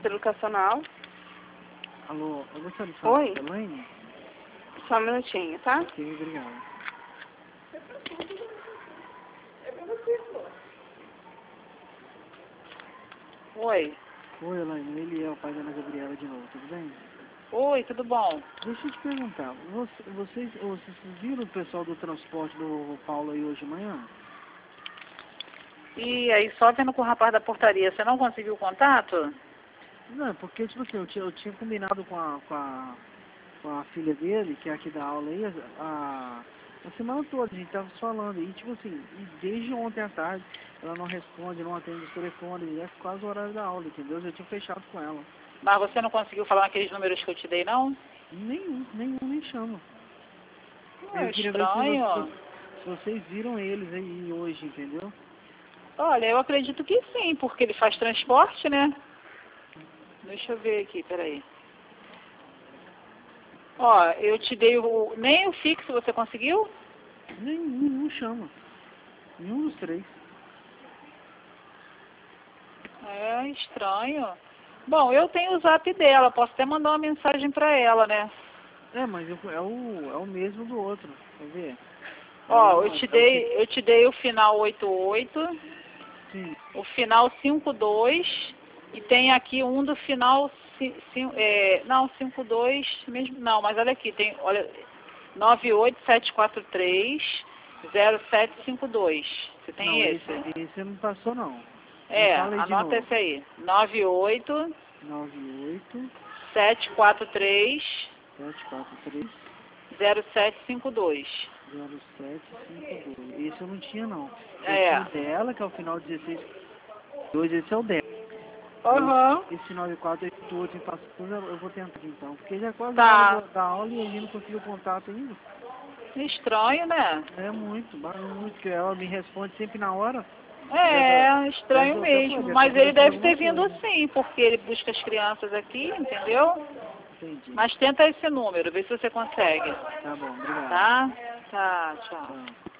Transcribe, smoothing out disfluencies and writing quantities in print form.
educacional. Alô, eu gostaria de falar Oi? com a Elaine? Só um minutinho, tá? Ok, obrigado. Oi. Oi, Elaine, ele é o pai da Ana Gabriela de novo, tudo bem? Oi, tudo bom? Deixa eu te perguntar, vocês viram o pessoal do transporte do Paulo aí hoje de manhã? E aí, só vendo com o rapaz da portaria, você não conseguiu o contato? Não, porque, tipo assim, eu tinha combinado com a filha dele, que é aqui da aula aí, a semana toda, a gente tava falando, e tipo assim, e desde ontem à tarde, ela não responde, não atende os telefones, e é quase o horário da aula, entendeu? Eu já tinha fechado com ela. Mas você não conseguiu falar naqueles números que eu te dei, não? Nenhum nem chama. É Eu queria ver estranho. se vocês viram eles aí hoje, entendeu? Olha, eu acredito que sim, porque ele faz transporte, né? Deixa eu ver aqui, peraí. Ó, eu te dei nem o fixo você conseguiu? Nenhum chama. Nenhum dos três. É estranho. Bom, eu tenho o zap dela, posso até mandar uma mensagem pra ela, né? É, mas é o mesmo do outro, quer ver? Ó, É o que... eu te dei o final 88, Sim. o final 52 e tem aqui um do final não, 52 mesmo, não, mas olha aqui, tem, olha, 987430752. Você Não, tem esse? esse não passou não. Me É, fala aí de anota novo. esse aí. 98 98 743 743 0752. 0752. Esse eu não tinha não. Eu É. tinha o dela, que é o final 16 esse é o dela. Aham. Esse 9488 me passou, eu vou tentar aqui então. Porque já é quase a hora Tá. da aula e a gente não conseguiu contato ainda. Estranho, né? É muito, que ela me responde sempre na hora. É, estranho mesmo. Deve ter Mas ele acontecido deve ter alguma vindo coisa. sim, porque ele busca as crianças aqui, entendeu? Entendi. Mas tenta esse número, vê se você consegue. Tá bom, obrigado. Tá? Tá, tchau. Tchau.